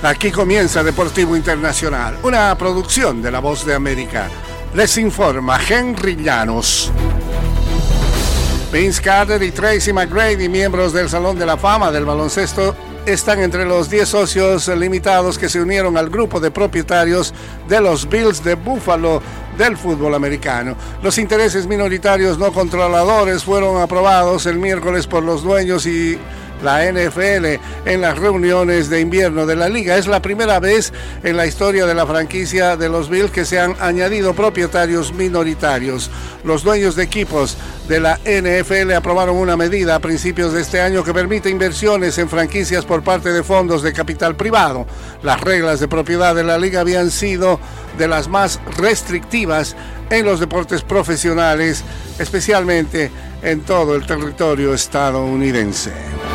Aquí comienza Deportivo Internacional, una producción de La Voz de América. Les informa Henry Llanos. Vince Carter y Tracy McGrady, miembros del Salón de la Fama del baloncesto, están entre los 10 socios limitados que se unieron al grupo de propietarios de los Bills de Buffalo del fútbol americano. Los intereses minoritarios no controladores fueron aprobados el miércoles por los dueños y la NFL en las reuniones de invierno de la liga. Es la primera vez en la historia de la franquicia de los Bills que se han añadido propietarios minoritarios. Los dueños de equipos de la NFL aprobaron una medida a principios de este año que permite inversiones en franquicias por parte de fondos de capital privado. Las reglas de propiedad de la liga habían sido de las más restrictivas en los deportes profesionales, especialmente en todo el territorio estadounidense.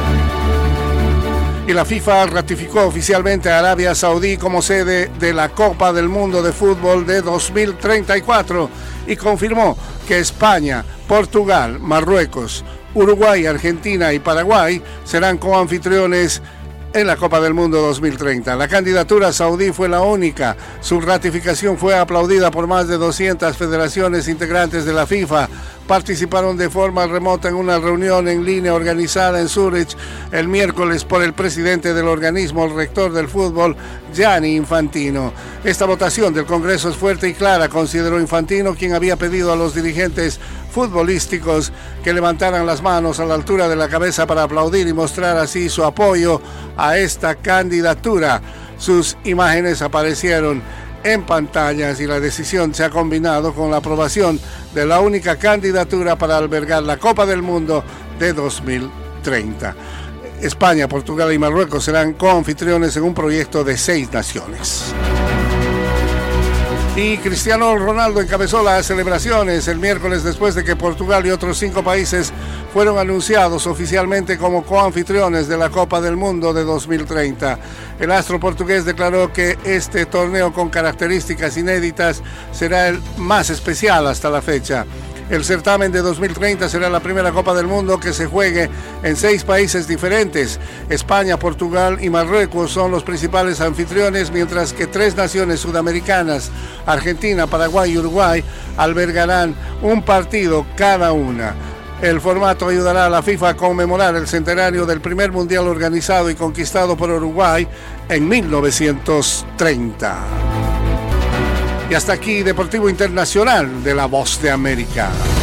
Y la FIFA ratificó oficialmente a Arabia Saudí como sede de la Copa del Mundo de Fútbol de 2034 y confirmó que España, Portugal, Marruecos, Uruguay, Argentina y Paraguay serán coanfitriones en la Copa del Mundo 2030. La candidatura saudí fue la única. Su ratificación fue aplaudida por más de 200 federaciones integrantes de la FIFA. Participaron de forma remota en una reunión en línea organizada en Zúrich el miércoles por el presidente del organismo, el rector del fútbol, Gianni Infantino. Esta votación del Congreso es fuerte y clara, consideró Infantino, quien había pedido a los dirigentes futbolísticos que levantaran las manos a la altura de la cabeza para aplaudir y mostrar así su apoyo a esta candidatura. Sus imágenes aparecieron en pantallas y la decisión se ha combinado con la aprobación de la única candidatura para albergar la Copa del Mundo de 2030. España, Portugal y Marruecos serán coanfitriones en un proyecto de 6 naciones. Y Cristiano Ronaldo encabezó las celebraciones el miércoles después de que Portugal y otros 5 países fueron anunciados oficialmente como coanfitriones de la Copa del Mundo de 2030. El astro portugués declaró que este torneo con características inéditas será el más especial hasta la fecha. El certamen de 2030 será la primera Copa del Mundo que se juegue en 6 países diferentes. España, Portugal y Marruecos son los principales anfitriones, mientras que 3 naciones sudamericanas, Argentina, Paraguay y Uruguay, albergarán un partido cada una. El formato ayudará a la FIFA a conmemorar el centenario del primer mundial organizado y conquistado por Uruguay en 1930. Y hasta aquí Deportivo Internacional de La Voz de América.